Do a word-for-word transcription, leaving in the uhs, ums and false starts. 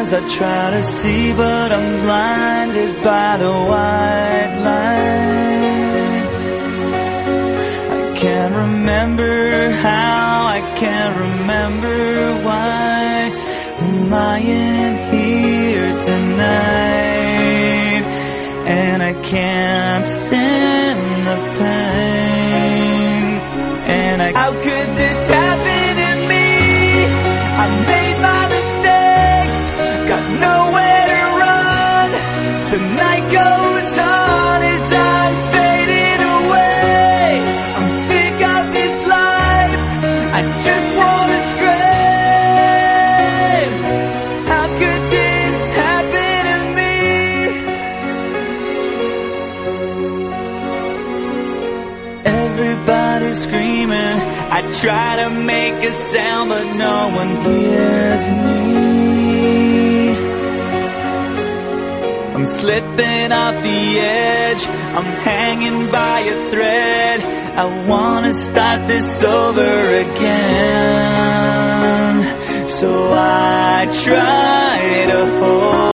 eyes I try to see, but I'm blinded by the white light. I can't remember how, I can't remember why I'm lying here tonight, and I can't stand the pain. And I, how could this happen to me? I made my mistakes, got nowhere to run. The night goes on as I'm fading away. I'm sick of this life, I just wanna scream. How could this happen to me? Everybody's screaming, I try to make a sound, but no one hears me. I'm slipping off the edge, I'm hanging by a thread. I wanna start this over again, so I try to hold